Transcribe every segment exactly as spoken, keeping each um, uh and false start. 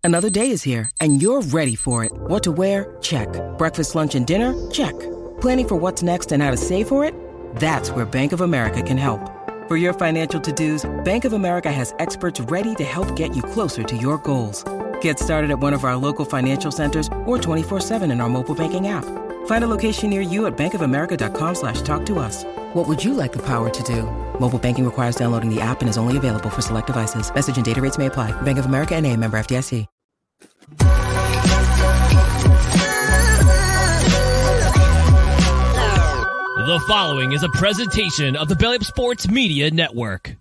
Another day is here, and you're ready for it. What to wear? Check. Breakfast, lunch, and dinner? Check. Planning for what's next and how to save for it? That's where Bank of America can help. For your financial to-dos, Bank of America has experts ready to help get you closer to your goals. Get started at one of our local financial centers or twenty-four seven in our mobile banking app. Find a location near you at bankofamerica.com slash talk to us. What would you like the power to do? Mobile banking requires downloading the app and is only available for select devices. Message and data rates may apply. Bank of America N A, member F D I C. The following is a presentation of the Belly Up Sports Media Network.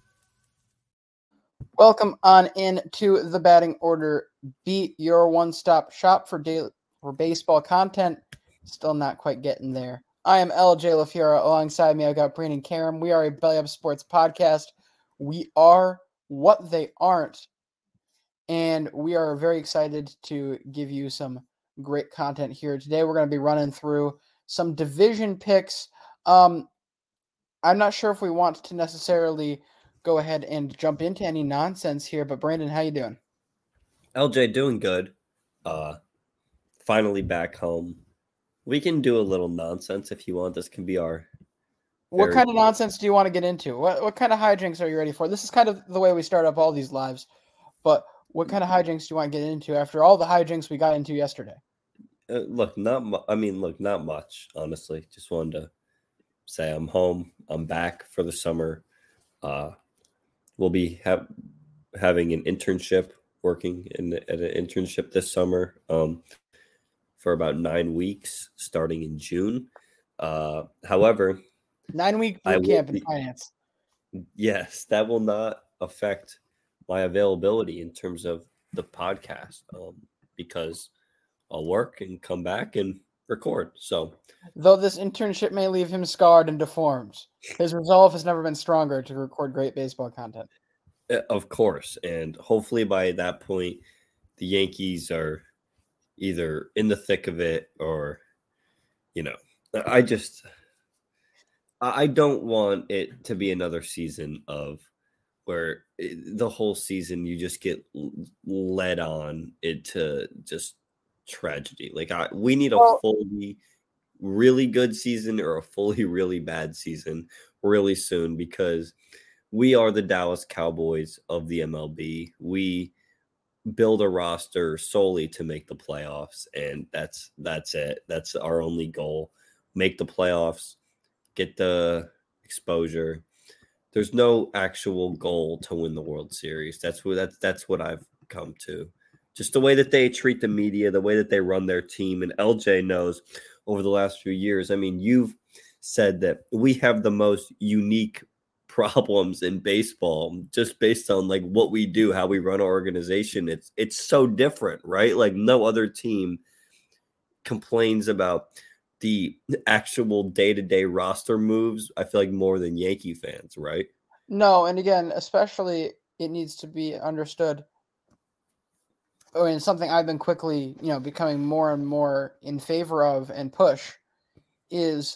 Welcome on in to the Batting Order Beat, your one-stop shop for daily for baseball content. Still not quite getting there. I am L J LaFiora. Alongside me, I've got Brandon Karam. We are a Belly Up Sports podcast. We are what they aren't. And we are very excited to give you some great content here. Today, we're going to be running through some division picks. Um, I'm not sure if we want to necessarily go ahead and jump into any nonsense here, but Brandon, how you doing? L J, doing good. Uh, finally back home. We can do a little nonsense if you want. This can be our... What kind of nonsense do you want to get into? What what kind of hijinks are you ready for? This is kind of the way we start up all these lives, but what kind of hijinks do you want to get into after all the hijinks we got into yesterday? Uh, look, not mu- I mean, look, not much, honestly. Just wanted to say I'm home. I'm back for the summer. Uh, we'll be ha- having an internship, working in at an internship this summer um, for about nine weeks, starting in June. Uh, however, nine-week boot camp in finance. Yes, that will not affect my availability in terms of the podcast um, because I'll work and come back and record. So, though this internship may leave him scarred and deformed, his resolve has never been stronger to record great baseball content. Of course, and hopefully by that point, the Yankees are either in the thick of it or, you know, I just I don't want it to be another season of where it, the whole season you just get led on into just tragedy. Like I, we need a well, fully really good season or a fully really bad season really soon because we are the Dallas Cowboys of the M L B. We build a roster solely to make the playoffs, and that's that's it. That's our only goal. Make the playoffs, get the exposure. There's no actual goal to win the World Series. That's what that's that's what I've come to. Just the way that they treat the media, the way that they run their team. And L J knows over the last few years. I mean, you've said that we have the most unique problems in baseball just based on like what we do, how we run our organization. It's it's so different, right? Like no other team complains about the actual day-to-day roster moves, I feel like more than Yankee fans, right? No, and again, especially it needs to be understood. Oh, and something I've been quickly, you know, becoming more and more in favor of and push is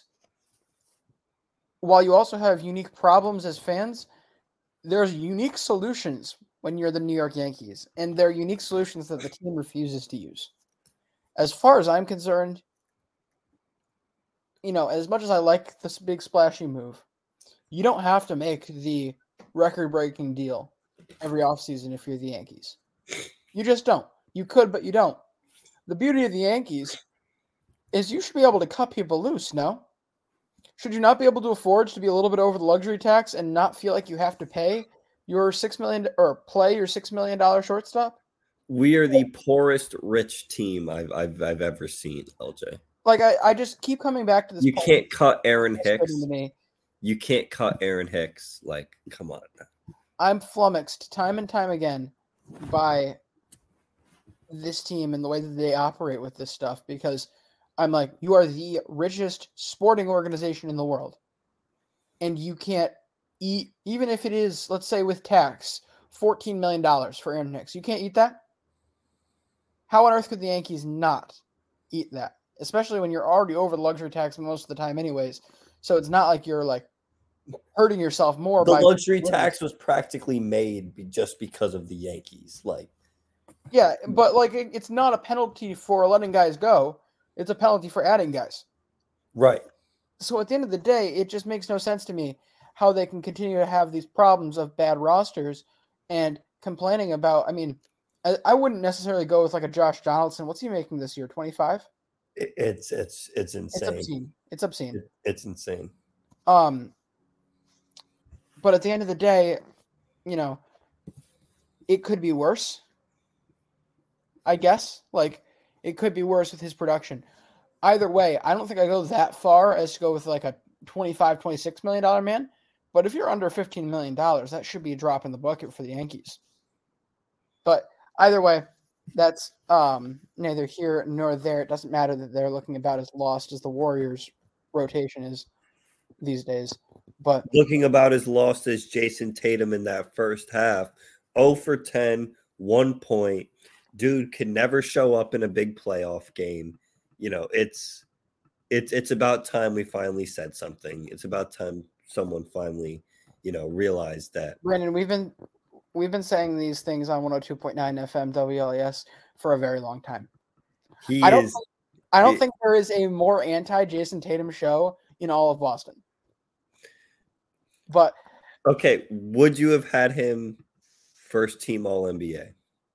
while you also have unique problems as fans, there's unique solutions when you're the New York Yankees, and they're unique solutions that the team refuses to use. As far as I'm concerned, you know, as much as I like this big splashy move, you don't have to make the record-breaking deal every offseason if you're the Yankees. You just don't. You could, but you don't. The beauty of the Yankees is you should be able to cut people loose, no? Should you not be able to afford to be a little bit over the luxury tax and not feel like you have to pay your six million dollars or play your six million dollars shortstop? We are the poorest rich team I've I've, I've ever seen, L J. Like, I, I just keep coming back to this. You point. can't cut Aaron Hicks. To me. You can't cut Aaron Hicks. Like, come on. I'm flummoxed time and time again by this team and the way that they operate with this stuff because I'm like, you are the richest sporting organization in the world. And you can't eat, even if it is, let's say with tax, fourteen million dollars for Aaron Hicks. You can't eat that? How on earth could the Yankees not eat that? Especially when you're already over the luxury tax most of the time anyways. So it's not like you're like hurting yourself more. The by luxury tax was practically made just because of the Yankees. Like, Yeah, but like it, it's not a penalty for letting guys go. It's a penalty for adding guys. Right. So at the end of the day, it just makes no sense to me how they can continue to have these problems of bad rosters and complaining about. I mean, I, I wouldn't necessarily go with like a Josh Donaldson. What's he making this year? twenty-five? It, it's it's it's insane. It's obscene. It's obscene. It, it's insane. Um, but at the end of the day, you know, it could be worse. I guess like it could be worse with his production. Either way, I don't think I go that far as to go with like a twenty-five, twenty-six million dollar man. But if you're under fifteen million dollars, that should be a drop in the bucket for the Yankees. But either way, that's um, neither here nor there. It doesn't matter that they're looking about as lost as the Warriors rotation is these days. But looking about as lost as Jason Tatum in that first half, zero for ten, one point. Dude can never show up in a big playoff game. You know, it's it's it's about time we finally said something. It's about time someone finally, you know, realized that. Brandon, we've been we've been saying these things on one oh two point nine F M W L E S for a very long time. He I don't is, think, I don't it, think there is a more anti-Jason Tatum show in all of Boston. But okay, would you have had him first team All N B A?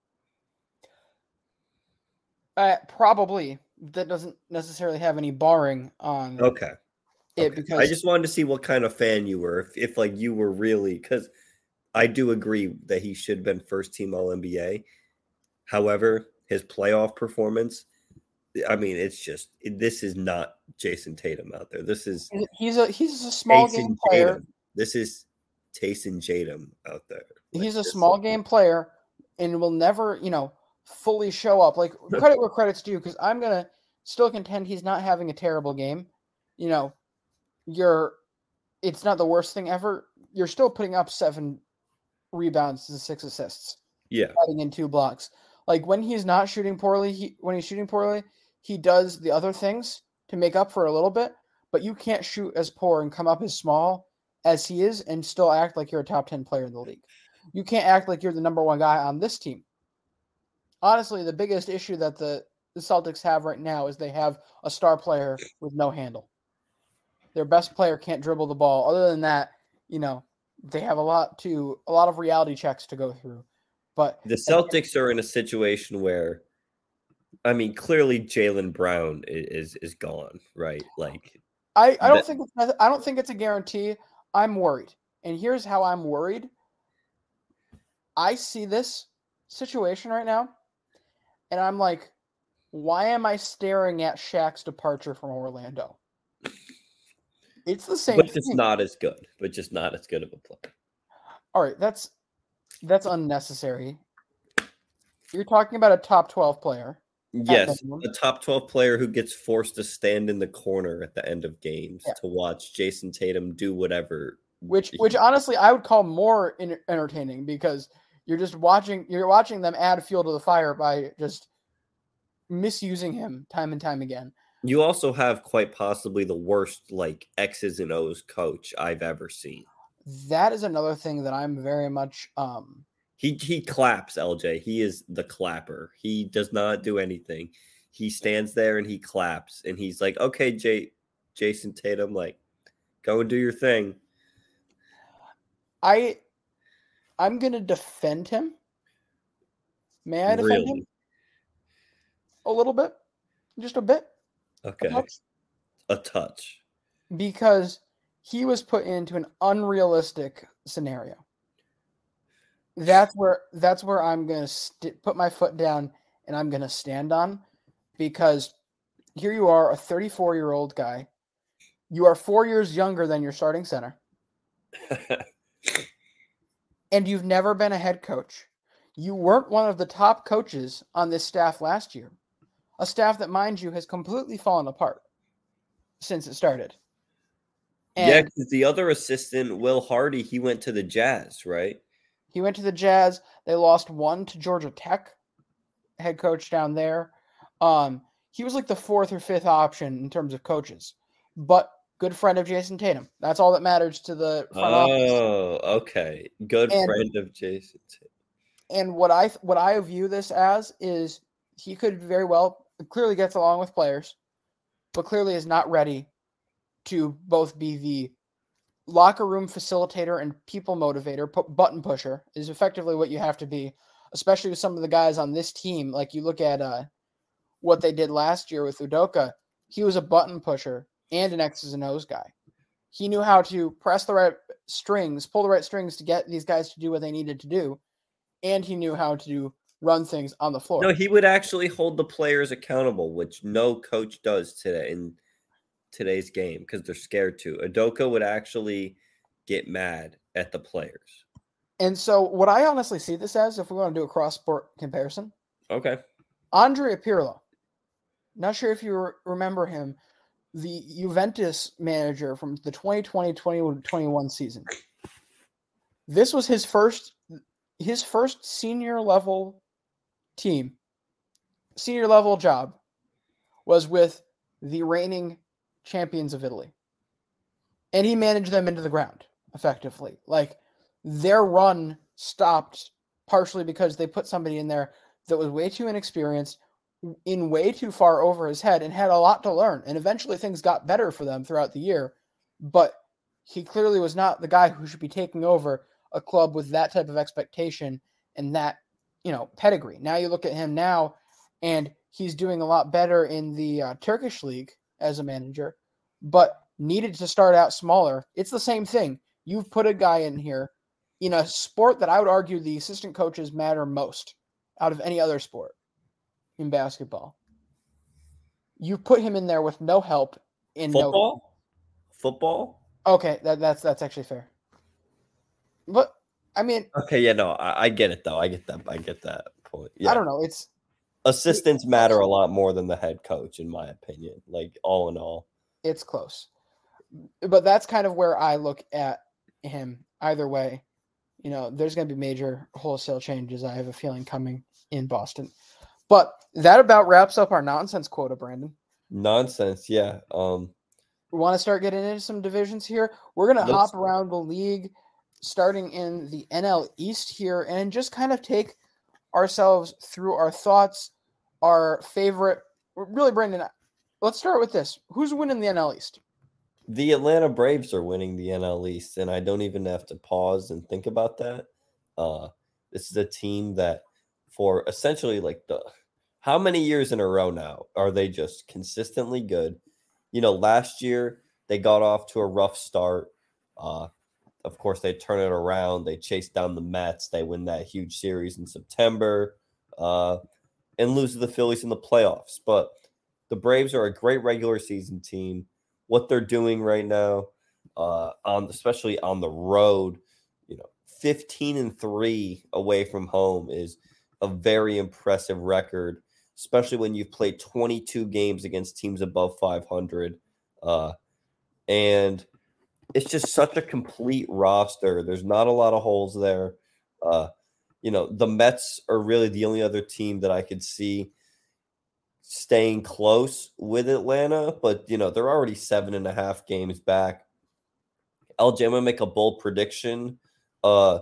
Uh, probably. That doesn't necessarily have any barring on okay. it okay. because I just wanted to see what kind of fan you were. If, if like you were really, because I do agree that he should have been first team All N B A. However, his playoff performance, I mean, it's just this is not Jason Tatum out there. This is he's a he's a small Taysom game player. Tatum. This is Taysom Tatum out there. Like, he's a small is, game player and will never, you know, fully show up. Like credit where credit's due, because I'm gonna still contend he's not having a terrible game. You know, you're it's not the worst thing ever. You're still putting up seven rebounds and six assists. Yeah, adding in two blocks. Like when he's not shooting poorly, he when he's shooting poorly, he does the other things to make up for a little bit. But you can't shoot as poor and come up as small as he is and still act like you're a top ten player in the league. You can't act like you're the number one guy on this team. Honestly, the biggest issue that the, the Celtics have right now is they have a star player with no handle. Their best player can't dribble the ball. Other than that, you know, they have a lot to a lot of reality checks to go through. But the Celtics are in a situation where, I mean, clearly Jaylen Brown is, is is gone, right? Like, I, I don't that, think it's, I don't think it's a guarantee. I'm worried, and here's how I'm worried. I see this situation right now, and I'm like, why am I staring at Shaq's departure from Orlando? It's the same but thing. It's not as good, but just not as good of a player. All right, that's that's unnecessary. You're talking about a top twelve player. Yes, a top twelve player who gets forced to stand in the corner at the end of games yeah. to watch Jason Tatum do whatever. Which, which honestly, I would call more in- entertaining because you're just watching. You're watching them add fuel to the fire by just misusing him time and time again. You also have quite possibly the worst like X's and O's coach I've ever seen. That is another thing that I'm very much. Um, He he claps, L J. He is the clapper. He does not do anything. He stands there and he claps, and he's like, "Okay, Jay, Jason Tatum, like, go and do your thing." I, I'm gonna defend him. May I defend really? him? A little bit, just a bit. Okay, a touch. a touch. Because he was put into an unrealistic scenario. That's where that's where I'm gonna st- put my foot down and I'm gonna stand on, because here you are, a thirty-four-year-old guy. You are four years younger than your starting center, and you've never been a head coach. You weren't one of the top coaches on this staff last year, a staff that, mind you, has completely fallen apart since it started. And yeah, because the other assistant, Will Hardy, he went to the Jazz, right? He went to the Jazz. They lost one to Georgia Tech, head coach down there. Um, he was like the fourth or fifth option in terms of coaches, but good friend of Jason Tatum. That's all that matters to the front oh, office. Oh, okay. Good and, friend of Jason Tatum. And what I what I view this as is he could very well clearly gets along with players, but clearly is not ready to both be the locker room facilitator and people motivator, button pusher is effectively what you have to be, especially with some of the guys on this team. Like you look at uh, what they did last year with Udoka, he was a button pusher and an X's and O's guy. He knew how to press the right strings, pull the right strings to get these guys to do what they needed to do, and he knew how to run things on the floor. No, he would actually hold the players accountable, which no coach does today in today's game because they're scared to. Udoka would actually get mad at the players. And so what I honestly see this as, if we want to do a cross-sport comparison, okay, Andrea Pirlo. Not sure if you re- remember him, the Juventus manager from the twenty twenty twenty twenty-one season. This was his first his first senior level team, senior level job was with the reigning champions of Italy. And he managed them into the ground effectively. Like their run stopped partially because they put somebody in there that was way too inexperienced, in way too far over his head, and had a lot to learn. And eventually things got better for them throughout the year. But he clearly was not the guy who should be taking over a club with that type of expectation and that, you know, pedigree. Now you look at him now, and he's doing a lot better in the uh, Turkish league as a manager, but needed to start out smaller. It's the same thing. You've put a guy in here in a sport that I would argue the assistant coaches matter most out of any other sport in basketball. You put him in there with no help in football. No... Football. Okay, that, that's that's actually fair. But I mean, okay, yeah, no, I, I get it though. I get that. I get that point. Yeah. I don't know. It's assistants matter a lot more than the head coach, in my opinion. Like all in all, it's close. But that's kind of where I look at him. Either way, you know, there's going to be major wholesale changes. I have a feeling coming in Boston. But that about wraps up our nonsense quota, Brandon. Nonsense, yeah. Um, we want to start getting into some divisions here. We're going to hop around the league, starting in the N L East here, and just kind of take ourselves through our thoughts, our favorite. Really, Brandon, let's start with this. Who's winning the N L East? The Atlanta Braves are winning the N L East, and I don't even have to pause and think about that. Uh, this is a team that for essentially like the how many years in a row now are they just consistently good? You know, last year they got off to a rough start. Uh, of course, they turn it around. They chase down the Mets. They win that huge series in September uh, and lose to the Phillies in the playoffs. But the Braves are a great regular season team. What they're doing right now, uh, on especially on the road, you know, fifteen and three away from home is a very impressive record, especially when you've played twenty-two games against teams above five hundred. Uh, and it's just such a complete roster. There's not a lot of holes there. Uh, you know, the Mets are really the only other team that I could see staying close with Atlanta, but, you know, they're already seven and a half games back. L J, I'm going to make a bold prediction. Uh,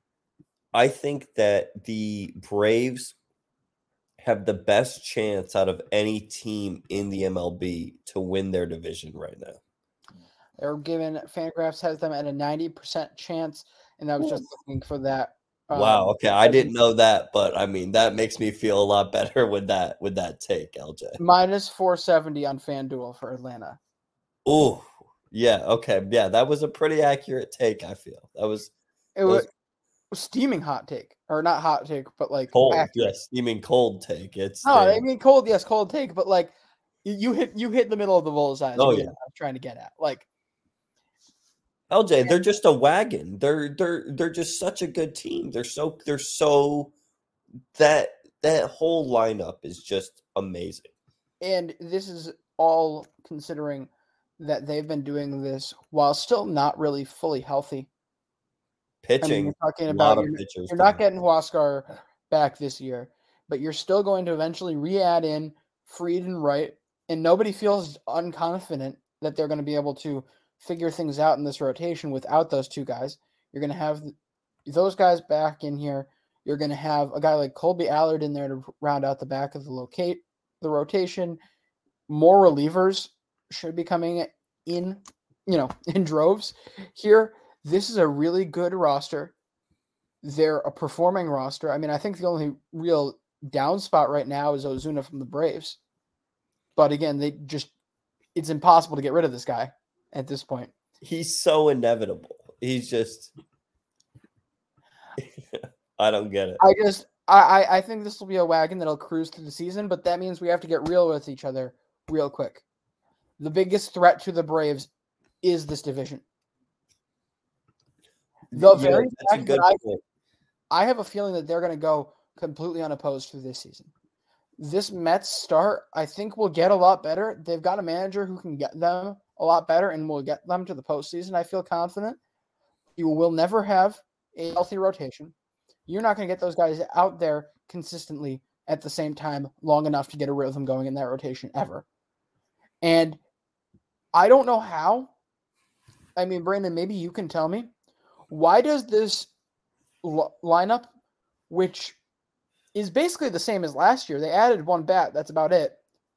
I think that the Braves have the best chance out of any team in the M L B to win their division right now. They're given Fangraphs has them at a ninety percent chance, and I was just looking for that. Um, wow. Okay, I didn't know that, but I mean that makes me feel a lot better with that with that take, L J. Minus four seventy on FanDuel for Atlanta. Oh, yeah. Okay, yeah, that was a pretty accurate take. I feel that was it was, was steaming hot take, or not hot take, but like cold. Accurate. Yes, you mean cold take. It's no, I mean cold. Yes, cold take, but like you hit you hit the middle of the bullseye. Oh yeah, I was trying to get at like. L J, they're just a wagon. They're they're they're just such a good team. They're so they're so that that whole lineup is just amazing. And this is all considering that they've been doing this while still not really fully healthy. Pitching. I mean, you're talking about a lot you're, of pitchers. You're not getting Huascar back this year, but you're still going to eventually re-add in Fried and Wright, and nobody feels unconfident that they're going to be able to figure things out in this rotation without those two guys. You're going to have those guys back in here. You're going to have a guy like Colby Allard in there to round out the back of the locate the rotation. More relievers should be coming in, you know, in droves here. This is a really good roster. They're a performing roster. I mean, I think the only real down spot right now is Ozuna from the Braves. But again, they just it's impossible to get rid of this guy at this point. He's so inevitable. He's just I don't get it. I just I, I think this will be a wagon that'll cruise through the season, but that means we have to get real with each other real quick. The biggest threat to the Braves is this division. The yeah, very that's a fact good that I, point. I have a feeling that they're going to go completely unopposed through this season. This Mets start, I think, will get a lot better. They've got a manager who can get them a lot better and will get them to the postseason. I feel confident. You will never have a healthy rotation. You're not going to get those guys out there consistently at the same time long enough to get a rhythm going in that rotation ever. And I don't know how. I mean, Brandon, maybe you can tell me. Why does this l- lineup, which is basically the same as last year, they added one bat, that's about it.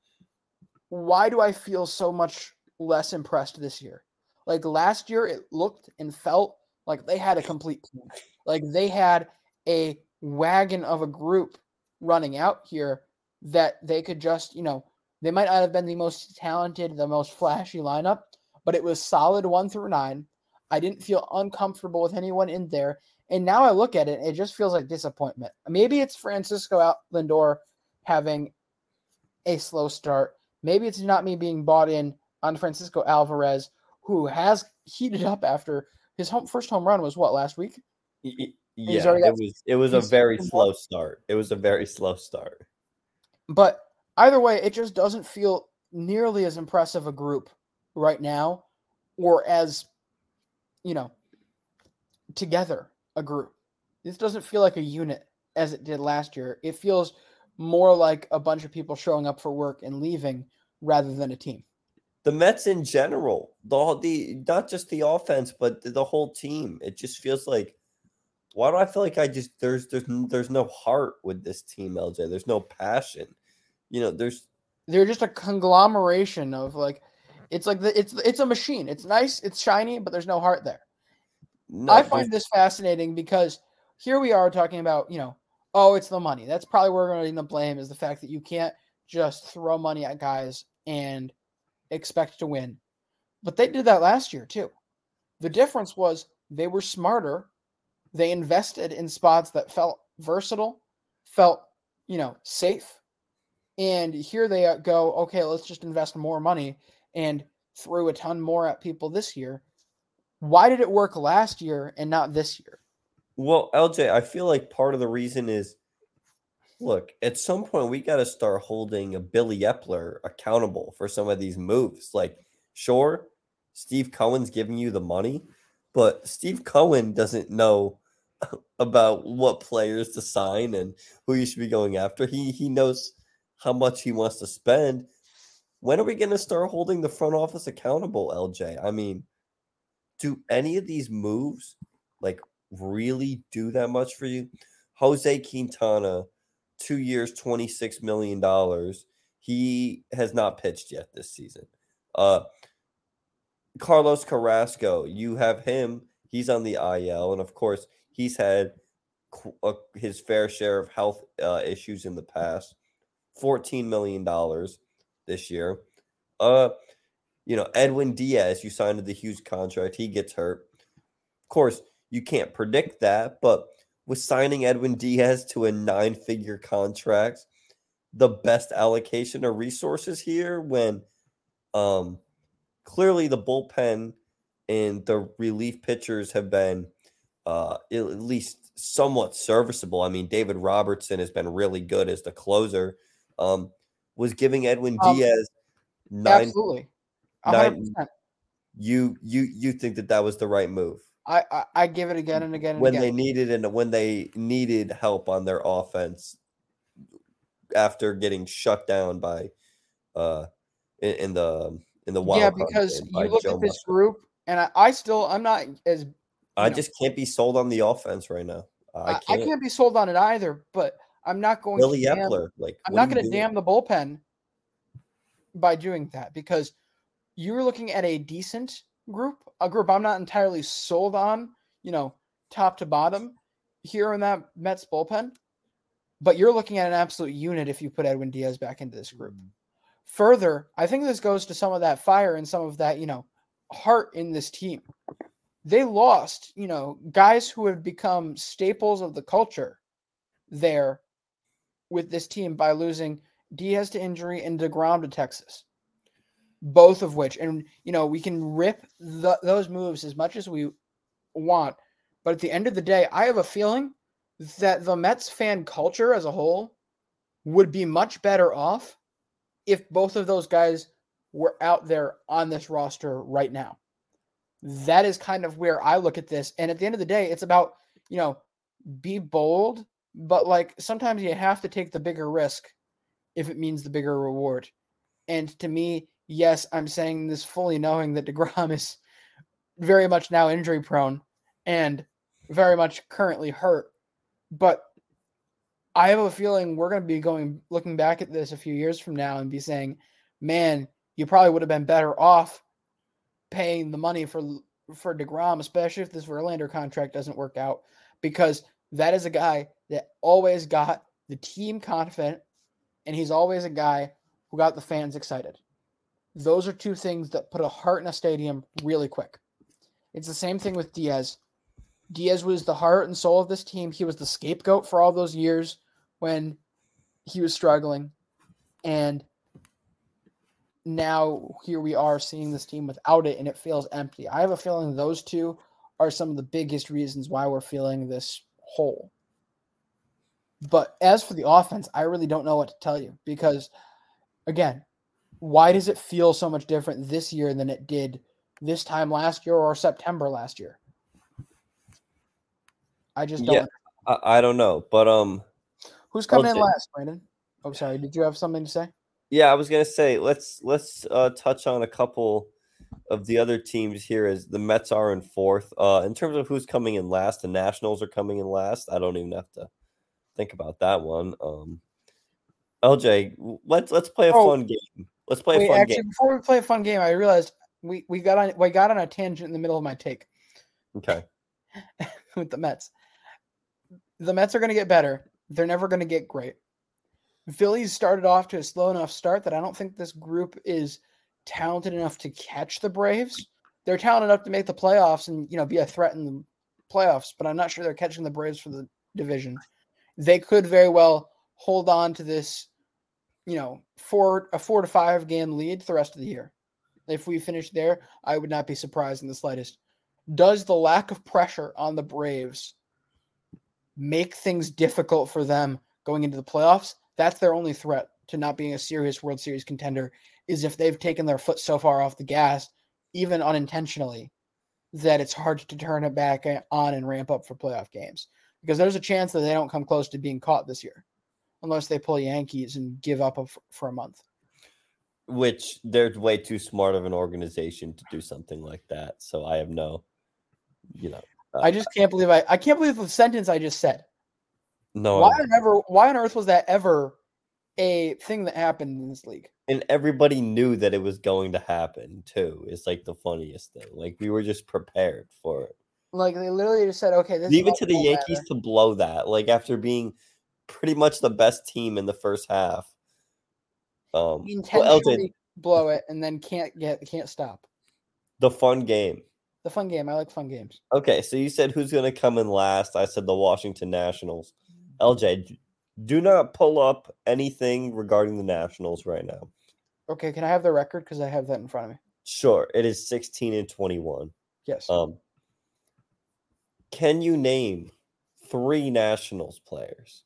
Why do I feel so much less impressed this year? Like last year, it looked and felt like they had a complete team. Like they had a wagon of a group running out here that they could just, you know, they might not have been the most talented, the most flashy lineup, but it was solid one through nine. I didn't feel uncomfortable with anyone in there. And now I look at it, it just feels like disappointment. Maybe it's Francisco Lindor having a slow start. Maybe it's not me being bought in on Francisco Alvarez, who has heated up after his home, first home run was what, last week? Yeah, got, it was it was a very slow start. It was a very slow start. But either way, it just doesn't feel nearly as impressive a group right now, or as, you know, together a group. This doesn't feel like a unit as it did last year. It feels more like a bunch of people showing up for work and leaving rather than a team. The Mets in general, the the not just the offense, but the, the whole team. It just feels like, why do I feel like I just there's there's there's no heart with this team, L J. There's no passion. You know, there's they're just a conglomeration of like, it's like the it's it's a machine. It's nice, it's shiny, but there's no heart there. No, I find this fascinating because here we are talking about, you know, oh, it's the money. That's probably where we're going to end up blame is the fact that you can't just throw money at guys and expect to win. But they did that last year too. The difference was they were smarter. They invested in spots that felt versatile, felt, you know, safe. And here they go, okay, let's just invest more money and throw a ton more at people this year. Why did it work last year and not this year? Well, L J, I feel like part of the reason is, look, at some point we got to start holding a Billy Epler accountable for some of these moves. Like, sure, Steve Cohen's giving you the money, but Steve Cohen doesn't know about what players to sign and who you should be going after. He he knows how much he wants to spend. When are we going to start holding the front office accountable, L J? I mean, do any of these moves like really do that much for you? Jose Quintana, two years, twenty-six million dollars. He has not pitched yet this season. Uh, Carlos Carrasco, you have him. He's on the I L. And, of course, he's had uh, his fair share of health uh, issues in the past. fourteen million dollars this year. Uh, you know, Edwin Diaz, you signed to the huge contract. He gets hurt. Of course, you can't predict that, but with signing Edwin Diaz to a nine-figure contract, the best allocation of resources here when um, clearly the bullpen and the relief pitchers have been uh, at least somewhat serviceable. I mean, David Robertson has been really good as the closer. Um, was giving Edwin um, Diaz nine. Absolutely. Nine, you you you think that that was the right move? I, I, I give it again and again and when again. they needed and when they needed help on their offense after getting shut down by uh in, in the in the wild yeah because you look Joe at this Musgrove. Group and I, I still I'm not as I know. just can't be sold on the offense right now. I I, I can't. can't be sold on it either, but I'm not going Billy to damn, Epler, like I'm what are not you going to doing? damn the bullpen by doing that because you're looking at a decent group, a group I'm not entirely sold on, you know, top to bottom here in that Mets bullpen, but you're looking at an absolute unit if you put Edwin Diaz back into this group. Mm. Further, I think this goes to some of that fire and some of that, you know, heart in this team. They lost, you know, guys who have become staples of the culture there with this team by losing Diaz to injury and DeGrom to Texas. Both of which, and, you know, we can rip the, those moves as much as we want. But at the end of the day, I have a feeling that the Mets fan culture as a whole would be much better off if both of those guys were out there on this roster right now. That is kind of where I look at this. And at the end of the day, it's about, you know, be bold, but like sometimes you have to take the bigger risk if it means the bigger reward. And to me, yes, I'm saying this fully knowing that DeGrom is very much now injury prone and very much currently hurt. But I have a feeling we're going to be going, looking back at this a few years from now and be saying, man, you probably would have been better off paying the money for, for DeGrom, especially if this Verlander contract doesn't work out, because that is a guy that always got the team confident, and he's always a guy who got the fans excited. Those are two things that put a heart in a stadium really quick. It's the same thing with Diaz. Diaz was the heart and soul of this team. He was the scapegoat for all those years when he was struggling. And now here we are seeing this team without it, and it feels empty. I have a feeling those two are some of the biggest reasons why we're feeling this hole. But as for the offense, I really don't know what to tell you because, again, why does it feel so much different this year than it did this time last year or September last year? I just don't. Yeah, I, I don't know. But um, who's coming in last, Brandon? Oh, sorry. Did you have something to say? Yeah, I was gonna say let's let's uh, touch on a couple of the other teams here as the Mets are in fourth. Uh, in terms of who's coming in last, the Nationals are coming in last. I don't even have to think about that one. Um, L J, let's let's play a oh, fun game. Let's play wait, a fun actually, game. Before we play a fun game, I realized we, we got on we got on a tangent in the middle of my take. Okay. With the Mets. The Mets are going to get better. They're never going to get great. Phillies started off to a slow enough start that I don't think this group is talented enough to catch the Braves. They're talented enough to make the playoffs and, you know, be a threat in the playoffs, but I'm not sure they're catching the Braves for the division. They could very well hold on to this, you know, four a four to five game lead the rest of the year. If we finish there, I would not be surprised in the slightest. Does the lack of pressure on the Braves make things difficult for them going into the playoffs? That's their only threat to not being a serious World Series contender, is if they've taken their foot so far off the gas, even unintentionally, that it's hard to turn it back on and ramp up for playoff games. Because there's a chance that they don't come close to being caught this year, unless they pull Yankees and give up for a month. Which they're way too smart of an organization to do something like that. So I have no, you know. Uh, I just can't believe I, I can't believe the sentence I just said. No. Why on ever why on earth was that ever a thing that happened in this league? And everybody knew that it was going to happen too. It's like the funniest thing. Like we were just prepared for it. Like they literally just said, okay, this even is to the Yankees matter. To blow that, like after being pretty much the best team in the first half. Um, intentionally well, L J, blow it and then can't get can't stop. The fun game. The fun game. I like fun games. Okay, so you said who's going to come in last? I said the Washington Nationals. L J, do not pull up anything regarding the Nationals right now. Okay, can I have the record because I have that in front of me? Sure, it is sixteen and twenty-one. Yes. Um, can you name three Nationals players?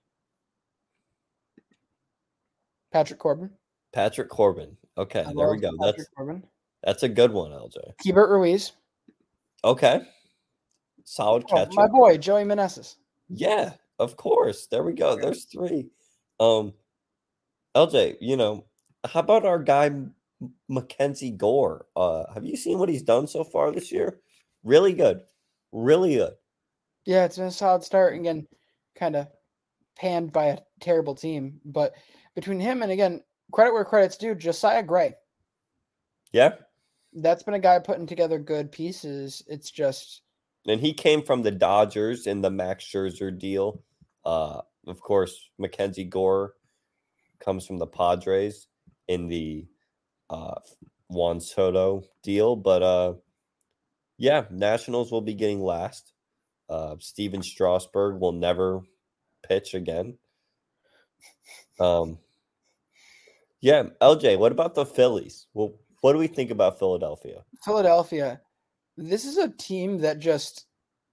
Patrick Corbin. Patrick Corbin. Okay, I there we go. Patrick that's Corbin. That's a good one, L J. Keibert Ruiz. Okay. Solid oh, catcher. My boy, Joey Meneses. Yeah, of course. There we go. There's three. Um, L J, you know, how about our guy Mackenzie Gore? Uh, have you seen what he's done so far this year? Really good. Really good. Yeah, it's been a solid start. Again, kind of panned by a terrible team. But between him and, again, credit where credit's due, Josiah Gray. Yeah. That's been a guy putting together good pieces. It's just. And he came from the Dodgers in the Max Scherzer deal. Uh, of course, Mackenzie Gore comes from the Padres in the uh, Juan Soto deal. But, uh, yeah, Nationals will be getting last. Uh, Steven Strasburg will never pitch again. Um, yeah, L J, what about the Phillies? Well, what do we think about Philadelphia? Philadelphia. This is a team that just.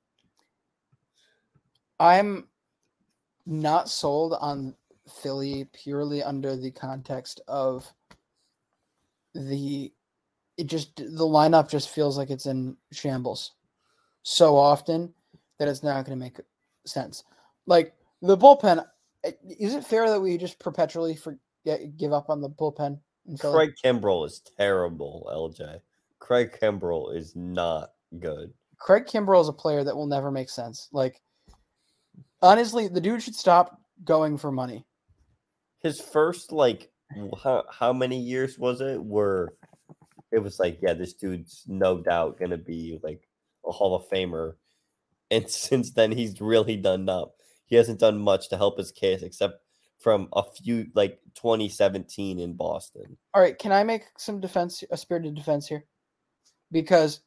I'm not sold on Philly purely under the context of the. It just the lineup just feels like it's in shambles so often that it's not going to make sense. Like the bullpen, is it fair that we just perpetually forget give up on the bullpen? In Philly? Craig Kimbrell is terrible, L J. Craig Kimbrell is not good. Craig Kimbrell is a player that will never make sense. Like, honestly, the dude should stop going for money. His first, like, how, how many years was it? Where it was like, yeah, this dude's no doubt going to be, like, a Hall of Famer. And since then, he's really done up. He hasn't done much to help his case except from a few, like, twenty seventeen in Boston. All right, can I make some defense, a spirited defense here? Because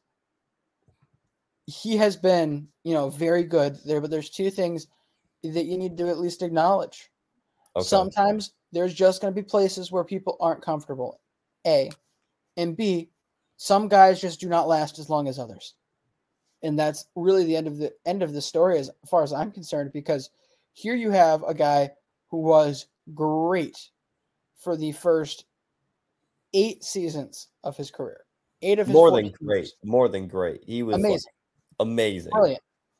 he has been, you know, very good there, but there's two things that you need to at least acknowledge. Okay. Sometimes there's just going to be places where people aren't comfortable, A. And B, some guys just do not last as long as others. And that's really the end of the end of the story as far as I'm concerned, because here you have a guy who was great for the first eight seasons of his career. Eight of his more than great. Years. More than great. He was amazing. Like, amazing. Brilliant.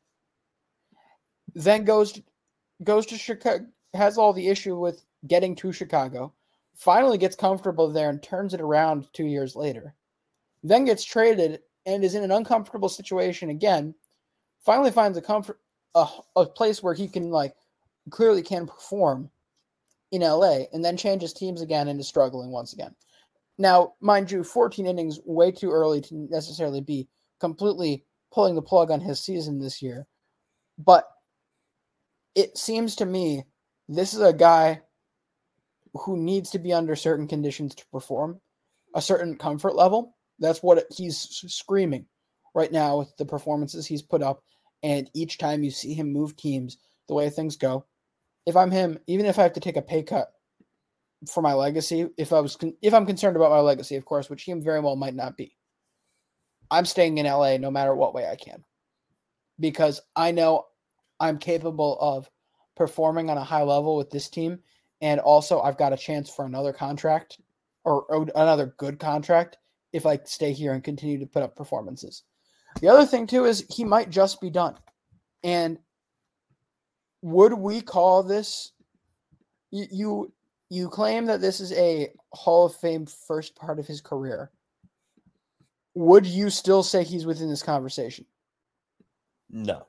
Then goes to, goes to Chicago, has all the issue with getting to Chicago, finally gets comfortable there and turns it around two years later. Then gets traded and is in an uncomfortable situation again, finally finds a comfort a, a place where he can like clearly can perform in L A, and then changes teams again and is struggling once again. Now, mind you, fourteen innings, way too early to necessarily be completely pulling the plug on his season this year. But it seems to me this is a guy who needs to be under certain conditions to perform, a certain comfort level. That's what it, he's screaming right now with the performances he's put up. And each time you see him move teams, the way things go, if I'm him, even if I have to take a pay cut for my legacy, if I was, if I'm concerned about my legacy, of course, which he very well might not be, I'm staying in L A no matter what way I can, because I know I'm capable of performing on a high level with this team. And also I've got a chance for another contract or, or another good contract if I stay here and continue to put up performances. The other thing too is he might just be done. And would we call this, you, you, you claim that this is a Hall of Fame first part of his career. Would you still say he's within this conversation? No.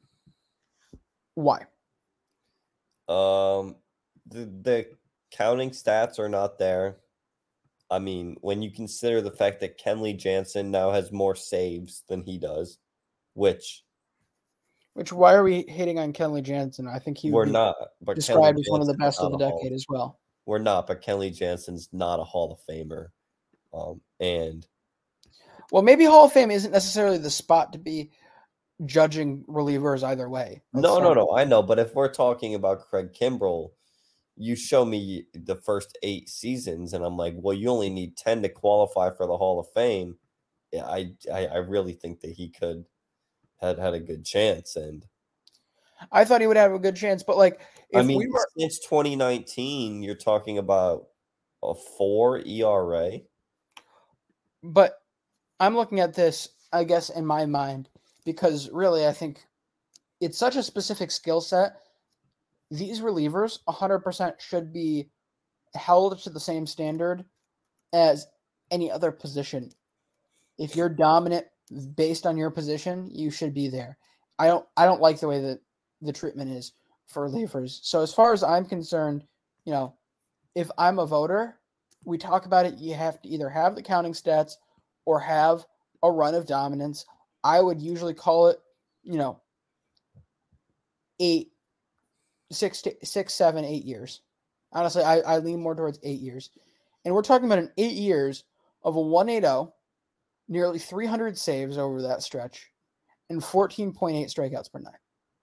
Why? Um, the, the counting stats are not there. I mean, when you consider the fact that Kenley Jansen now has more saves than he does, which... Which, why are we hating on Kenley Jansen? I think he we're would be not, but described Kenley as one of the Jansen's best of the not a decade Hall- as well. We're not, but Kenley Jansen's not a Hall of Famer. Um, and... Well, maybe Hall of Fame isn't necessarily the spot to be judging relievers either way. Let's No, no, start no. with- I know, but if we're talking about Craig Kimbrell, you show me the first eight seasons, and I'm like, well, you only need ten to qualify for the Hall of Fame. Yeah, I, I, I really think that he could had had a good chance, and I thought he would have a good chance, but like, if I mean, we were, since twenty nineteen, you're talking about a four E R A. but I'm looking at this, I guess, in my mind, because really, I think it's such a specific skill set. These relievers one hundred percent should be held to the same standard as any other position. If you're dominant based on your position, you should be there. I don't I don't like the way that the treatment is for relievers. So as far as I'm concerned, you know, if I'm a voter, we talk about it. You have to either have the counting stats or have a run of dominance. I would usually call it, you know, eight, six, to, six, seven, eight years. Honestly, I, I lean more towards eight years. And we're talking about an eight years of a one eighty, nearly three hundred saves over that stretch, and fourteen point eight strikeouts per night.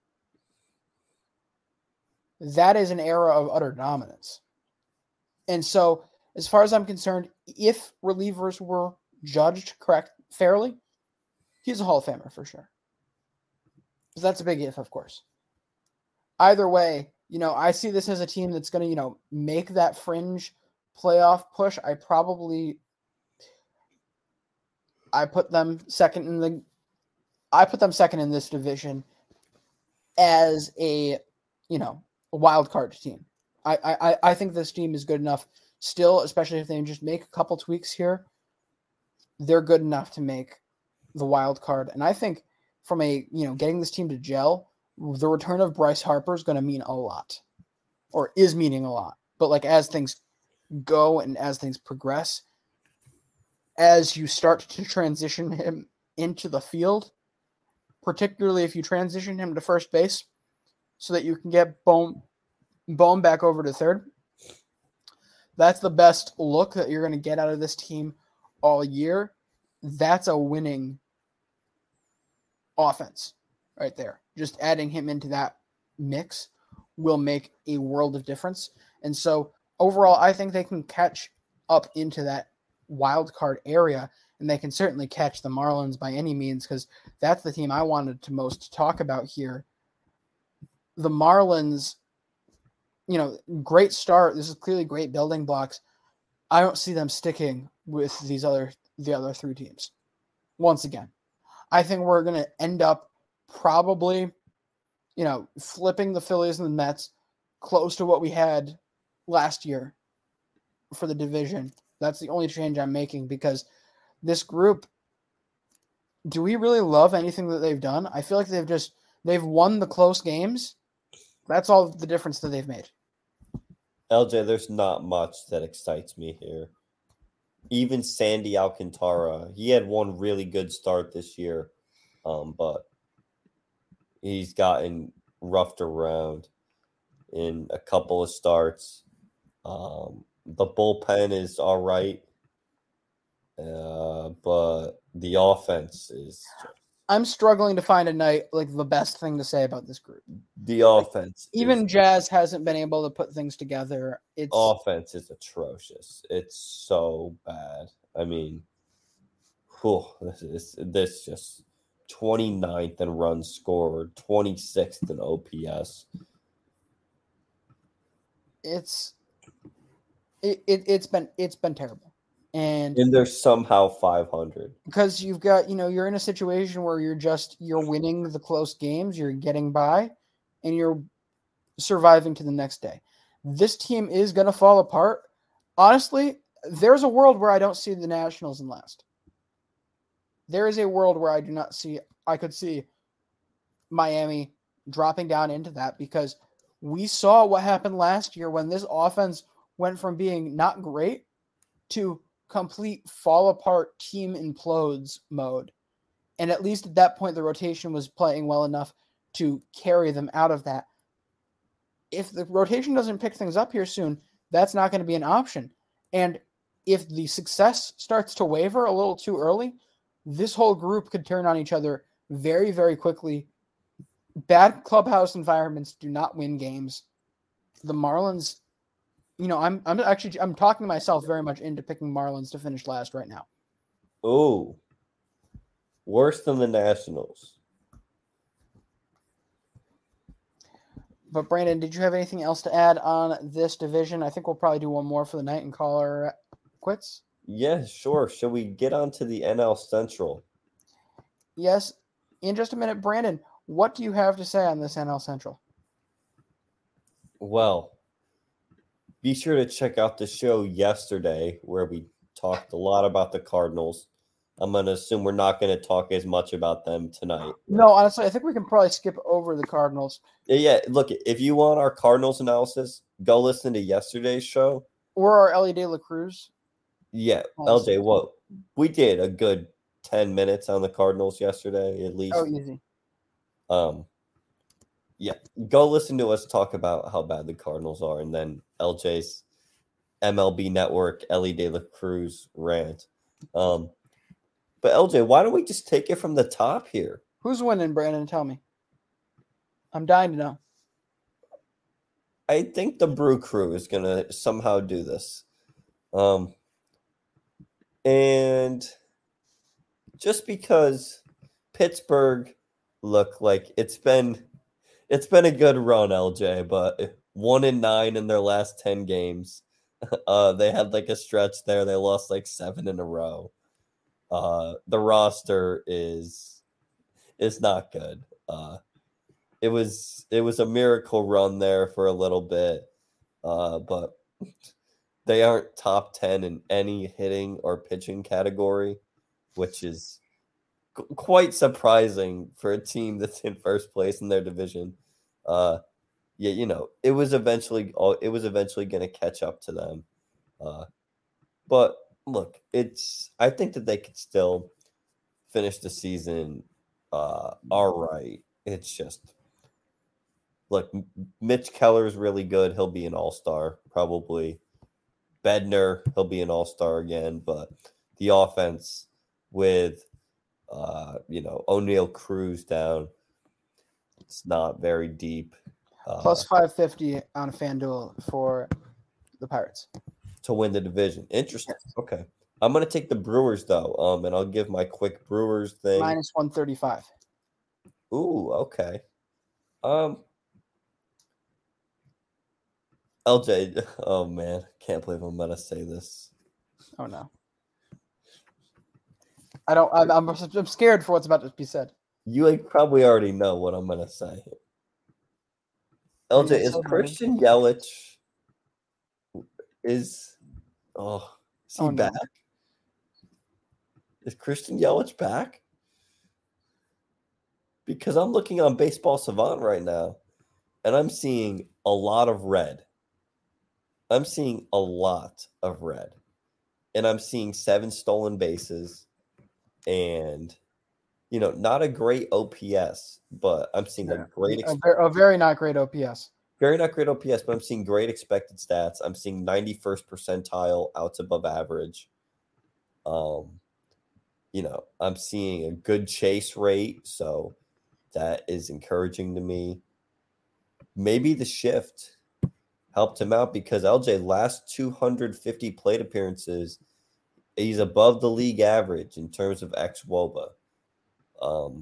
That is an era of utter dominance. And so, as far as I'm concerned, if relievers were judged correct fairly, he's a Hall of Famer for sure. So that's a big if, of course. Either way, you know, I see this as a team that's going to, you know, make that fringe playoff push. I probably, I put them second in the, I put them second in this division as a, you know, a wild card team. I, I, I think this team is good enough still, especially if they just make a couple tweaks here. They're good enough to make the wild card. And I think from a, you know, getting this team to gel, the return of Bryce Harper is going to mean a lot, or is meaning a lot. But like as things go and as things progress, as you start to transition him into the field, particularly if you transition him to first base so that you can get Bohm, Bohm back over to third, that's the best look that you're going to get out of this team all year. That's a winning offense right there. Just adding him into that mix will make a world of difference. And so overall, I think they can catch up into that wild card area, and they can certainly catch the Marlins by any means, because that's the team I wanted to most talk about here. The Marlins, you know, great start. This is clearly great building blocks. I don't see them sticking with these other the other three teams. Once again, I think we're going to end up probably, you know, flipping the Phillies and the Mets close to what we had last year for the division. That's the only change I'm making, because this group, do we really love anything that they've done? I feel like they've just, they've won the close games. That's all the difference that they've made. L J, there's not much that excites me here. Even Sandy Alcantara, he had one really good start this year, um, but he's gotten roughed around in a couple of starts. Um, the bullpen is all right, uh, but the offense is just, I'm struggling to find a night like the best thing to say about this group. the offense. Like, even is, Jazz hasn't been able to put things together. It's offense is atrocious. It's so bad. I mean, whew, this is this just twenty-ninth in runs scored, twenty-sixth in O P S. It's it, it it's been it's been terrible. And, and they're somehow five hundred. Because you've got, you know, you're in a situation where you're just, you're winning the close games, you're getting by, and you're surviving to the next day. This team is going to fall apart. Honestly, there's a world where I don't see the Nationals in last. There is a world where I do not see, I could see Miami dropping down into that, because we saw what happened last year when this offense went from being not great to complete fall apart, team implodes mode. And at least at that point, the rotation was playing well enough to carry them out of that. If the rotation doesn't pick things up here soon, that's not going to be an option. And if the success starts to waver a little too early, this whole group could turn on each other very, very quickly. Bad clubhouse environments do not win games. The Marlins, you know, I'm I'm actually I'm talking myself very much into picking Marlins to finish last right now. Oh, worse than the Nationals. But Brandon, did you have anything else to add on this division? I think we'll probably do one more for the night and call our quits. Yeah, sure. Shall we get on to the N L Central? Yes. In just a minute, Brandon, what do you have to say on this N L Central? Well, be sure to check out the show yesterday where we talked a lot about the Cardinals. I'm going to assume we're not going to talk as much about them tonight. No, honestly, I think we can probably skip over the Cardinals. Yeah, look, if you want our Cardinals analysis, go listen to yesterday's show. Or our Elly De La Cruz. Yeah, L J, what? We did a good ten minutes on the Cardinals yesterday, at least. Oh, easy. Um, yeah, go listen to us talk about how bad the Cardinals are, and then L J's M L B Network, Elly De La Cruz rant. Um, but L J, why don't we just take it from the top here? Who's winning, Brandon? Tell me. I'm dying to know. I think the Brew Crew is going to somehow do this. Um, and just because Pittsburgh look like it's been it's been a good run, L J, but one and nine in their last ten games. Uh, they had like a stretch there. They lost like seven in a row. Uh, the roster is is not good. Uh, it was it was a miracle run there for a little bit, uh, but they aren't top ten in any hitting or pitching category, which is qu- quite surprising for a team that's in first place in their division. Uh, yeah, you know, it was eventually it was eventually going to catch up to them. Uh, but look, it's I think that they could still finish the season uh, all right. It's just look, Mitch Keller's really good. He'll be an all-star probably. Bednar, he'll be an all-star again, but the offense with uh, you know, O'Neal Cruz down, it's not very deep. Uh, Plus five fifty on FanDuel for the Pirates to win the division. Interesting. Okay. I'm going to take the Brewers, though, um, and I'll give my quick Brewers thing. Minus one thirty-five. Ooh, okay. Um, L J, oh, man. Can't believe I'm going to say this. Oh, no. I don't, I'm, I'm, I'm scared for what's about to be said. You like probably already know what I'm going to say. L J, is Christian Yelich is oh is he oh, no. back? Is Christian Yelich back? Because I'm looking on Baseball Savant right now, and I'm seeing a lot of red. I'm seeing a lot of red, and I'm seeing seven stolen bases, and you know, not a great O P S, but I'm seeing yeah. a great ex- a, a very not great O P S. Very not great O P S, but I'm seeing great expected stats. I'm seeing ninety-first percentile outs above average. Um, you know, I'm seeing a good chase rate, so that is encouraging to me. Maybe the shift helped him out because L J last two hundred fifty plate appearances, he's above the league average in terms of ex-W O B A. Um,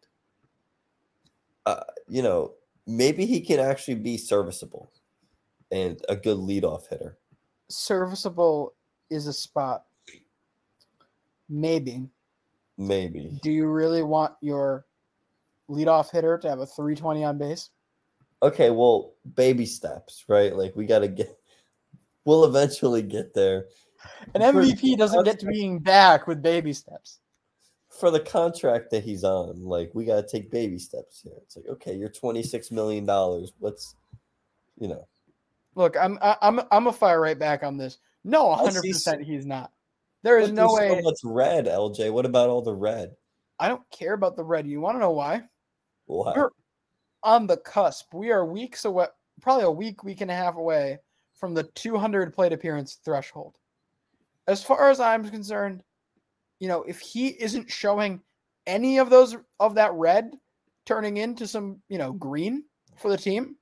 uh, you know, maybe he can actually be serviceable and a good leadoff hitter. Serviceable is a spot. Maybe. Maybe. Do you really want your leadoff hitter to have a three twenty on base? Okay, well, baby steps, right? Like we got to get. We'll eventually get there. An M V P doesn't get to being back with baby steps. For the contract that he's on, like we got to take baby steps here. It's like, okay, you're twenty-six million dollars. What's, you know? Look, I'm I'm I'm a fire right back on this. No, one hundred percent he's not. There is no way. So much red, L J. What about all the red? I don't care about the red. You want to know why? Why? We're on the cusp. We are weeks away, probably a week, week and a half away from the two hundred plate appearance threshold. As far as I'm concerned, you know, if he isn't showing any of those of that red turning into some, you know, green for the team,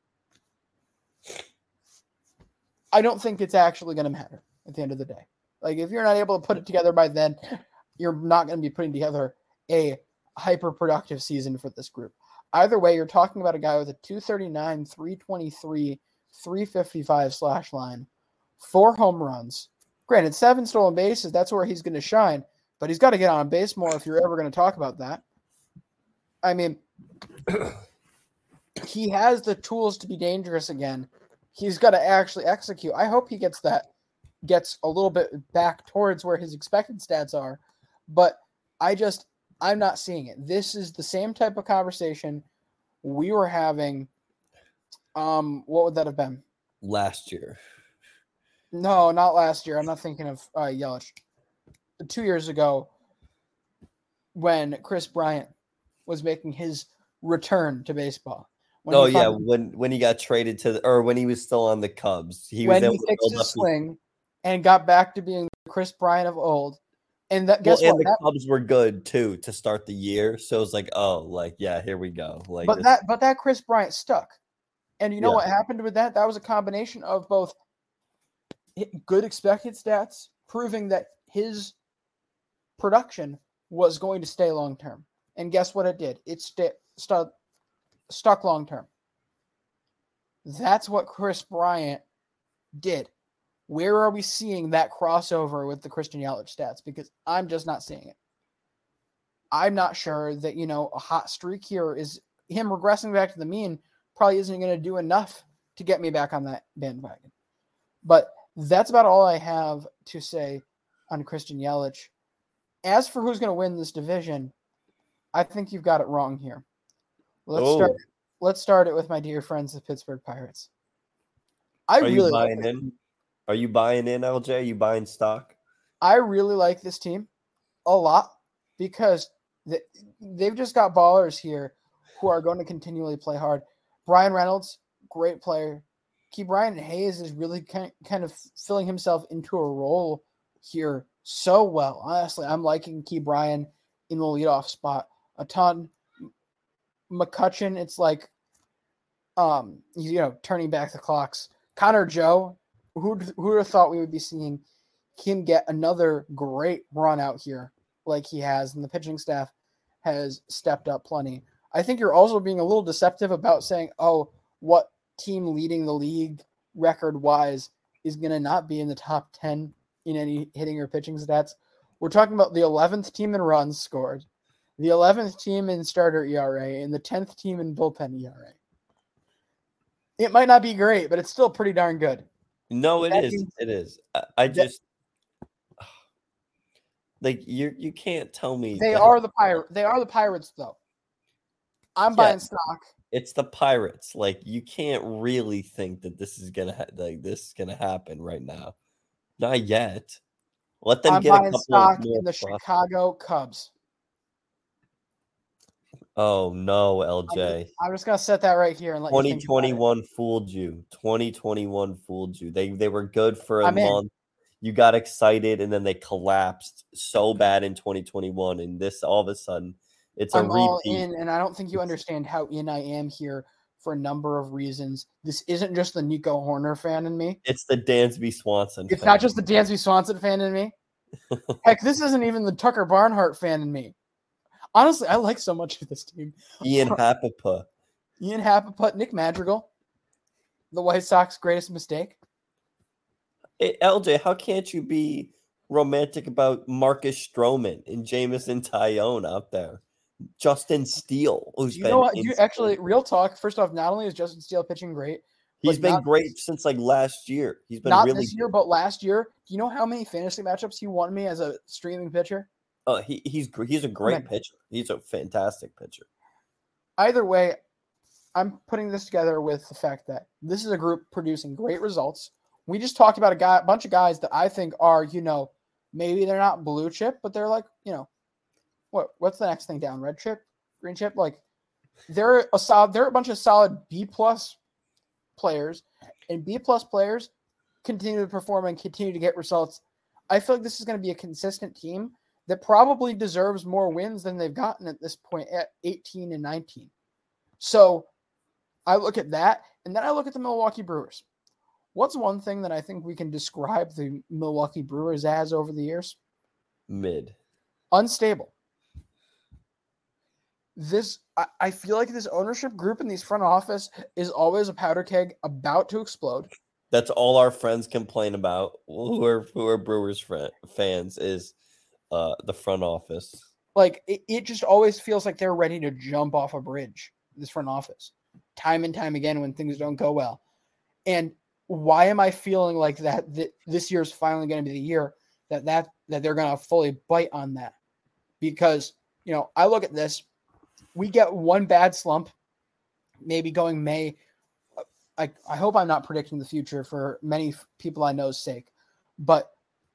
I don't think it's actually going to matter at the end of the day. Like, if you're not able to put it together by then, you're not going to be putting together a hyper-productive season for this group. Either way, you're talking about a guy with a two thirty-nine, three twenty-three, three fifty-five slash line, four home runs. Granted, seven stolen bases, that's where he's going to shine, but he's got to get on base more if you're ever going to talk about that. I mean, he has the tools to be dangerous again. He's got to actually execute. I hope he gets that, gets a little bit back towards where his expected stats are. But I just, I'm not seeing it. This is the same type of conversation we were having. Um, what would that have been? Last year. No, not last year. I'm not thinking of uh, Yelich. Two years ago, when Chris Bryant was making his return to baseball. When Oh he yeah, finally, when when he got traded to the, or when he was still on the Cubs, he when was able he to fixed build his up swing and got back to being the Chris Bryant of old. And that Well, guess and what? the That, Cubs were good too to start the year, so it was like, oh, like yeah, here we go. Like, but this, that but that Chris Bryant stuck. And you know Yeah. what happened with that? That was a combination of both good expected stats, proving that his production was going to stay long term. And guess what it did? It st- st- stuck long term. That's what Chris Bryant did. Where are we seeing that crossover with the Christian Yelich stats? Because I'm just not seeing it. I'm not sure that, you know, a hot streak here is him regressing back to the mean probably isn't going to do enough to get me back on that bandwagon. But that's about all I have to say on Christian Yelich. As for who's going to win this division, I think you've got it wrong here. Let's Oh. start. Let's start it with my dear friends, the Pittsburgh Pirates. I are really you buying like in? Are you buying in, L J? You buying stock? I really like this team a lot because they, they've just got ballers here who are going to continually play hard. Brian Reynolds, great player. Key Brian Hayes is really kind kind of filling himself into a role here so well. Honestly, I'm liking Key Brian in the leadoff spot a ton. McCutchen, it's like, um, you know, turning back the clocks. Connor Joe, who who would have thought we would be seeing him get another great run out here like he has, and the pitching staff has stepped up plenty. I think you're also being a little deceptive about saying, oh, what team leading the league record-wise is going to not be in the top ten in any hitting or pitching stats. We're talking about the eleventh team in runs scored, the eleventh team in starter E R A, and the tenth team in bullpen E R A. It might not be great, but it's still pretty darn good. No, it That is. means- It is. I, I that- just like you. You can't tell me They that are the pirate. They are the Pirates, though. I'm Yeah. buying stock. It's the Pirates. Like you can't really think that this is gonna ha- like this is gonna happen right now. Not yet. Let them I'm get a buying couple stock more in the pro- Chicago Cubs. Oh no, L J. I'm just gonna set that right here and let you think about it. twenty twenty-one fooled you. twenty twenty-one fooled you. They they were good for a I'm in. month. You got excited and then they collapsed so bad in twenty twenty-one. And this all of a sudden, it's a I'm all repeat. in, and I don't think you understand how in I am here for a number of reasons. This isn't just the Nico Horner fan in me. It's the Dansby Swanson. It's fan. not just the Dansby Swanson fan in me. Heck, this isn't even the Tucker Barnhart fan in me. Honestly, I like so much of this team. Ian Happapa. Ian Happaput, Nick Madrigal, the White Sox greatest mistake. Hey, L J, how can't you be romantic about Marcus Stroman and Jamison Tyone out there? Justin Steele, who's You been know what? You insane. actually, real talk. First off, not only is Justin Steele pitching great, He's but been not great this- since like last year. He's been not really this year, but last year. Do you know how many fantasy matchups he won me as a streaming pitcher? Uh, he he's gr- he's a great Okay. pitcher. He's a fantastic pitcher. Either way, I'm putting this together with the fact that this is a group producing great results. We just talked about a guy, a bunch of guys that I think are, you know, maybe they're not blue chip, but they're like, you know, what what's the next thing down? Red chip, green chip? Like they're a solid, they're a bunch of solid B plus players, and B plus players continue to perform and continue to get results. I feel like this is going to be a consistent team that probably deserves more wins than they've gotten at this point at eighteen and nineteen. So I look at that, and then I look at the Milwaukee Brewers. What's one thing that I think we can describe the Milwaukee Brewers as over the years? Mid. Unstable. This I, I feel like this ownership group in these front office is always a powder keg about to explode. That's all our friends complain about. Who are who are Brewers fr- fans is uh the front office. Like it, it just always feels like they're ready to jump off a bridge, this front office, time and time again when things don't go well. And why am I feeling like that, that this year is finally going to be the year that, that, that they're going to fully bite on that? because, you know, I look at this, we get one bad slump, maybe going May. I, I hope I'm not predicting the future for many people I know's sake, but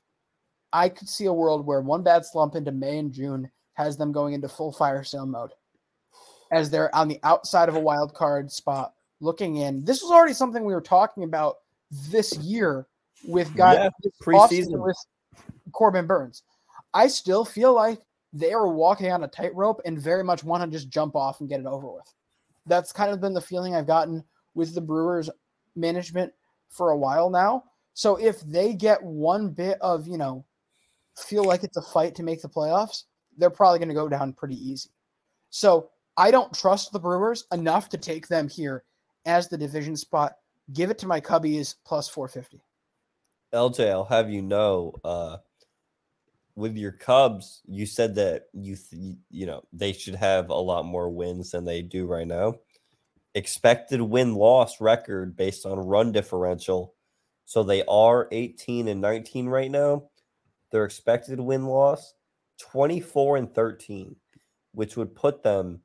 I could see a world where one bad slump into May and June has them going into full fire sale mode as they're on the outside of a wild card spot looking in. This was already something we were talking about this year with guys yeah, preseason with Corbin Burns. I still feel like they are walking on a tightrope and very much want to just jump off and get it over with. That's kind of been the feeling I've gotten with the Brewers management for a while now. So if they get one bit of, you know, feel like it's a fight to make the playoffs, they're probably going to go down pretty easy. So I don't trust the Brewers enough to take them here as the division spot. Give it to my Cubbies plus four fifty. L J, I'll have you know, uh, with your Cubs, you said that you th- you know they should have a lot more wins than they do right now. Expected win-loss record based on run differential. So they are eighteen and nineteen right now. Their expected win-loss, twenty-four and thirteen, which would put them,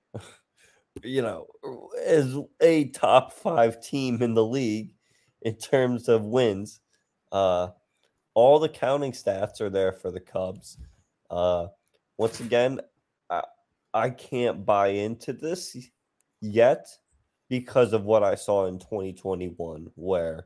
you know, as a top five team in the league in terms of wins. Uh, all the counting stats are there for the Cubs. Uh, once again, I, I can't buy into this yet because of what I saw in twenty twenty-one, where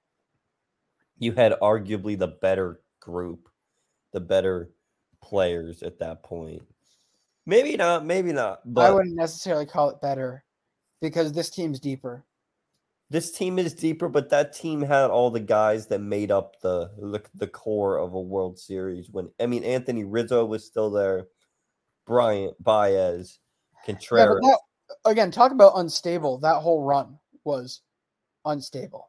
you had arguably the better group, the better players at that point. Maybe not, maybe not. But I wouldn't necessarily call it better because this team's deeper. This team is deeper, but that team had all the guys that made up the, the the core of a World Series. When I mean, Anthony Rizzo was still there, Bryant, Baez, Contreras. Yeah, but that, again, talk about unstable. That whole run was unstable.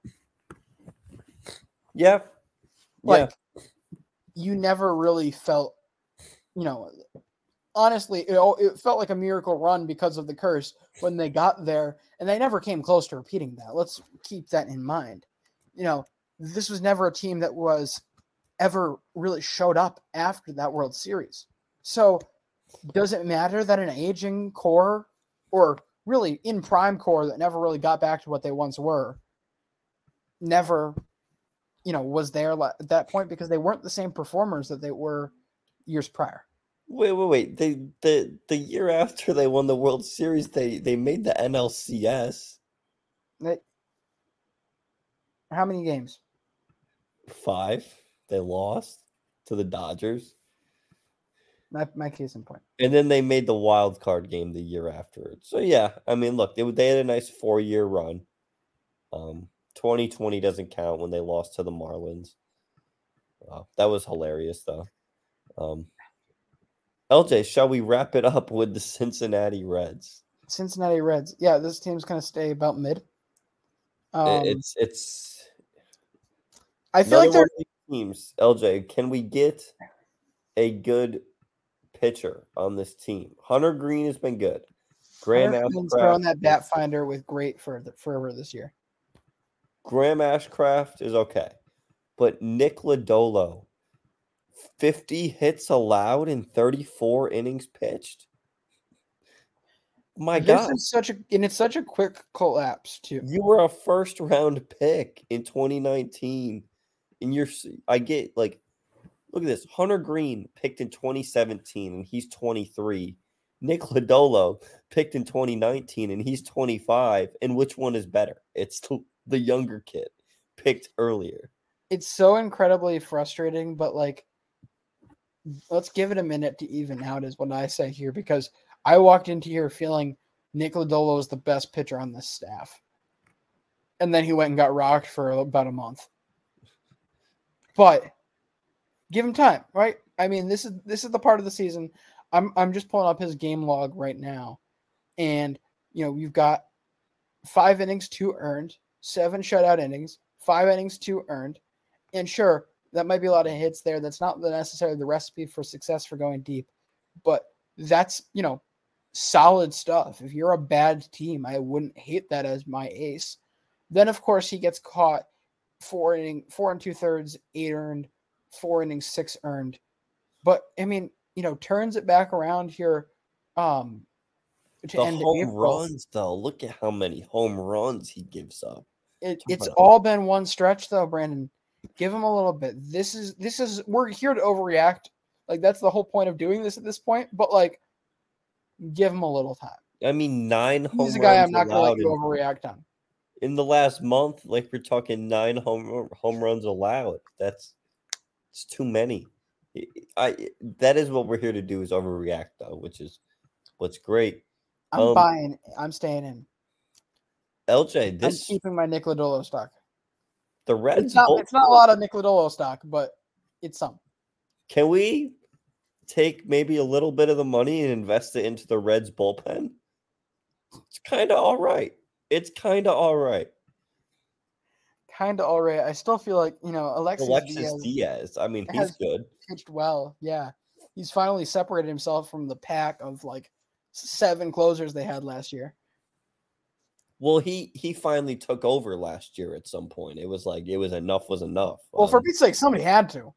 Yeah, like yeah. You never really felt, you know. Honestly, it, it felt like a miracle run because of the curse when they got there, and they never came close to repeating that. Let's keep that in mind. You know, this was never a team that was ever really showed up after that World Series. So does it matter that an aging core, or really in prime core that never really got back to what they once were, never, you know, was there at that point because they weren't the same performers that they were years prior? Wait, wait, wait. They the the year after they won the World Series, they they made the N L C S. They, how many games? Five. They lost to the Dodgers. My my case in point. And then they made the wild card game the year afterwards. So yeah, I mean, look, they they had a nice four year run. Um, twenty twenty doesn't count when they lost to the Marlins. Uh, that was hilarious though. Um. L J, shall we wrap it up with the Cincinnati Reds? Cincinnati Reds. Yeah, this team's going to stay about mid. Um, it's it's. I feel like they're teams. L J, can we get a good pitcher on this team? Hunter Green has been good. Graham Ashcraft throwing that bat finder with great fervor this year. Graham Ashcraft is okay, but Nick Lodolo. fifty hits allowed in thirty-four innings pitched. My this God, is such a and it's such a quick collapse too. You were a first round pick in twenty nineteen, and you're I get like, look at this. Hunter Green picked in twenty seventeen, and he's twenty-three. Nick Lodolo picked in twenty nineteen, and he's twenty-five. And which one is better? It's the, the younger kid picked earlier. It's so incredibly frustrating, but like. Let's give it a minute to even out is what I say here, because I walked into here feeling Nick Lodolo was the best pitcher on this staff. And then he went and got rocked for about a month. But give him time, right? I mean, this is this is the part of the season. I'm I'm just pulling up his game log right now. And, you know, you've got five innings, two earned, seven shutout innings, five innings, two earned. And sure, that might be a lot of hits there. That's not necessarily the recipe for success for going deep, but that's, you know, solid stuff. If you're a bad team, I wouldn't hate that as my ace. Then, of course, he gets caught four inning, four and two thirds, eight earned, four innings, six earned. But I mean, you know, turns it back around here um, to The end home April. runs, though. Look at how many home runs he gives up. It, Come it's on. all been one stretch, though, Brandon. Give him a little bit. This is this is we're here to overreact. Like that's the whole point of doing this at this point. But like, give him a little time. I mean, nine home He's a guy runs I'm not going to let allowed you in, overreact on. in the last month. Like we're talking nine home home runs allowed. That's it's too many. I that is what we're here to do is overreact though, which is what's great. I'm Um, buying. I'm staying in. L J, I'm this keeping my Nick Lodolo stock. the Reds. It's not. bull- It's not a lot of Nick Lodolo stock, but it's some. Can we take maybe a little bit of the money and invest it into the Reds bullpen? It's kind of all right. It's kind of all right. Kind of all right. I still feel like you know Alexis, Alexis Diaz Diaz. I mean, he's has good. pitched well. Yeah, he's finally separated himself from the pack of like seven closers they had last year. Well, he he finally took over last year at some point. It was like it was enough was enough. Well, for Um, Pete's sake, somebody had to.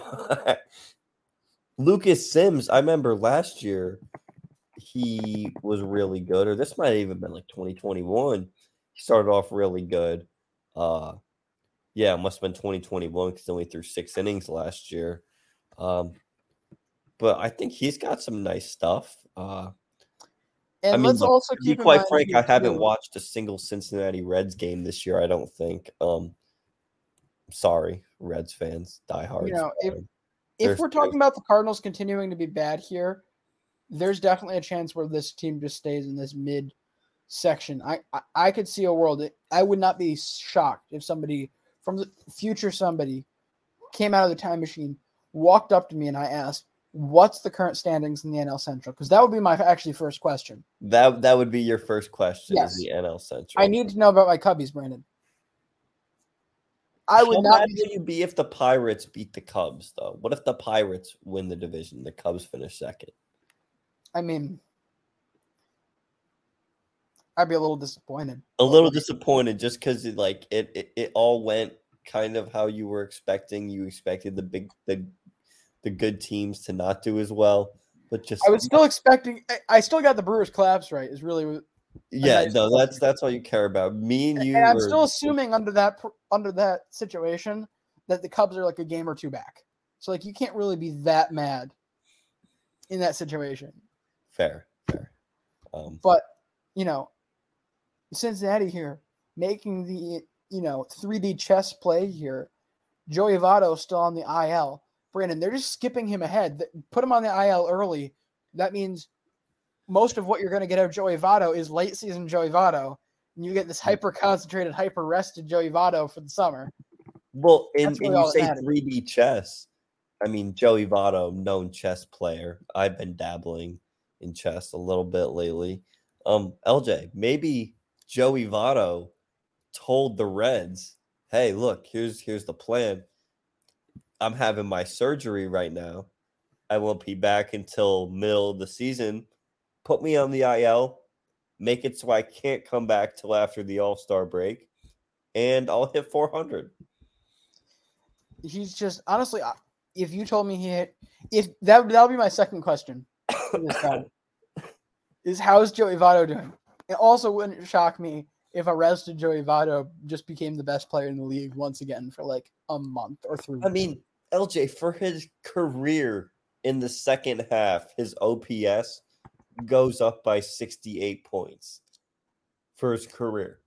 Lucas Sims, I remember last year he was really good, or this might have even been like twenty twenty-one. He started off really good. Uh yeah, it must have been twenty twenty-one because he only threw six innings last year. Um, but I think he's got some nice stuff. Uh And I mean, let's look, also to be keep in quite mind frank, here, I haven't too, watched a single Cincinnati Reds game this year. I don't think. Um, sorry, Reds fans, diehards. You know, if Um, if there's- we're talking about the Cardinals continuing to be bad here, there's definitely a chance where this team just stays in this mid section. I I, I could see a world. That, I would not be shocked if somebody from the future somebody came out of the time machine, walked up to me, and I asked, "What's the current standings in the N L Central?" Because that would be my actually first question. that that would be your first question. Yes. Is the N L Central? I need to know about my Cubbies, Brandon. I would How not mad be. will you be if the Pirates beat the Cubs, though? What if the Pirates win the division? The Cubs finish second. I mean, I'd be a little disappointed. A little disappointed just because it like it, it it all went kind of how you were expecting. You expected the big the the good teams to not do as well, but just I was still expecting. I, I still got the Brewers collapse right. Is really, what- yeah. nice No, result. that's that's all you care about. Me and you. and I'm were- still assuming under that pr- under that situation that the Cubs are like a game or two back. So like you can't really be that mad in that situation. fair, fair. Um, But you know, Cincinnati here making the you know three D chess play here. Joey Votto still on the I L. Brandon, they're just skipping him ahead. Th- Put him on the I L early. That means most of what you're going to get out of Joey Votto is late season Joey Votto, and you get this hyper concentrated, hyper rested Joey Votto for the summer. well, and, That's really and all you that say matters. three D chess. I mean, Joey Votto, known chess player. I've been dabbling in chess a little bit lately. Um, L J, maybe Joey Votto told the Reds, "Hey, look, here's here's the plan. I'm having my surgery right now. I won't be back until middle of the season. Put me on the I L, make it so I can't come back till after the All-Star break, and I'll hit four hundred." He's just honestly, I- if you told me he hit, if that that'll be my second question for this guy is how's Joey Votto doing? It also wouldn't shock me if arrested Joey Votto just became the best player in the league once again for like a month or three. I mean, L J, for his career in the second half, his O P S goes up by sixty-eight points for his career.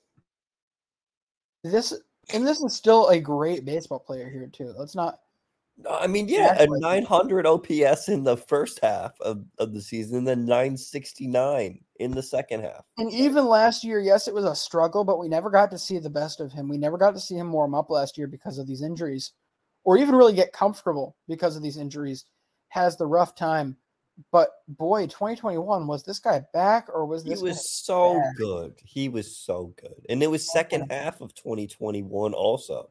this and this is still a great baseball player here too. Let's not. No, I mean, yeah, That's a like- nine hundred O P S in the first half of, of the season, and then nine sixty-nine in the second half. And even last year, yes, it was a struggle, but we never got to see the best of him. We never got to see him warm up last year because of these injuries, or even really get comfortable because of these injuries. Has the rough time, but boy, twenty twenty-one, was this guy back or was He this? was guy so bad? good. He was so good. And it was second half of twenty twenty-one also.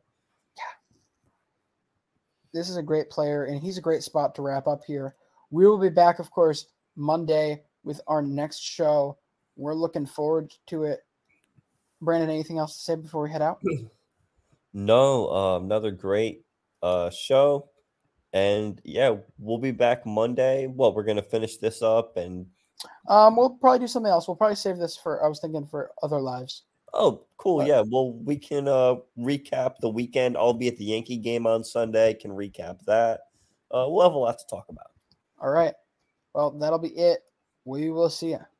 This is a great player, and he's a great spot to wrap up here. We will be back, of course, Monday with our next show. We're looking forward to it. Brandon, anything else to say before we head out? No, uh, another great uh, show. And yeah, we'll be back Monday. Well, we're gonna finish this up, and Um, we'll probably do something else. We'll probably save this for. I was thinking for other lives. oh, cool. But- Yeah, well, we can uh recap the weekend. I'll be at the Yankee game on Sunday. Can recap that. Uh, we'll have a lot to talk about. All right. Well, that'll be it. We will see you.